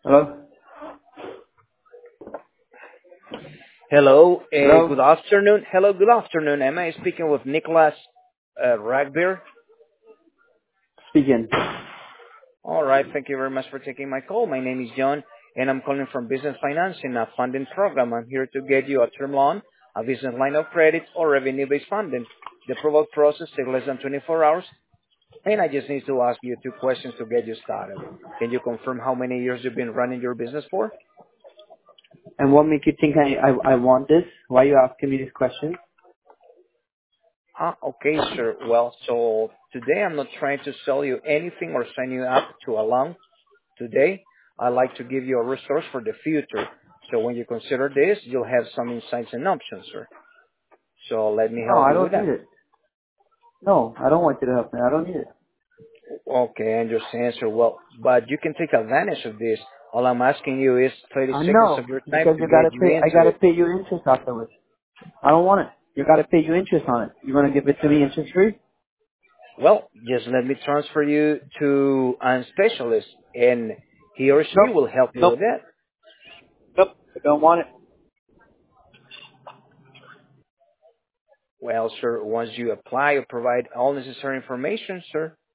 Hello? Hello, Hello? good afternoon. Hello, good afternoon. Am I speaking with Nicholas Ragbeer? Speaking. All right, thank you very much for taking my call. My name is John, and I'm calling from Business Financing, a funding program. I'm here to get you a term loan, a business line of credit, or revenue-based funding. The approval process takes less than 24 hours, and I just need to ask you two questions to get you started. Can you confirm how many years you've been running your business for? And what make you think I want this? Why are you asking me this question? Okay, sir. Well, so today I'm not trying to sell you anything or sign you up to a loan. Today, I'd like to give you a resource for the future. So when you consider this, you'll have some insights and options, sir. So let me No, help I you with don't need that. it. No, I don't want you to help me. I don't need it. Okay, I understand, sir. Well, but you can take advantage of this. All I'm asking you is 30 I seconds know, of your time because to get you I into gotta it. pay you interest afterwards. I don't want it. You gotta pay you interest on it. You gonna give it to me interest free? Well, just let me transfer you to a specialist, and he or she Nope. will help you Nope. with that. Nope. I don't want it. Well, sir, once you apply or provide all necessary information, sir,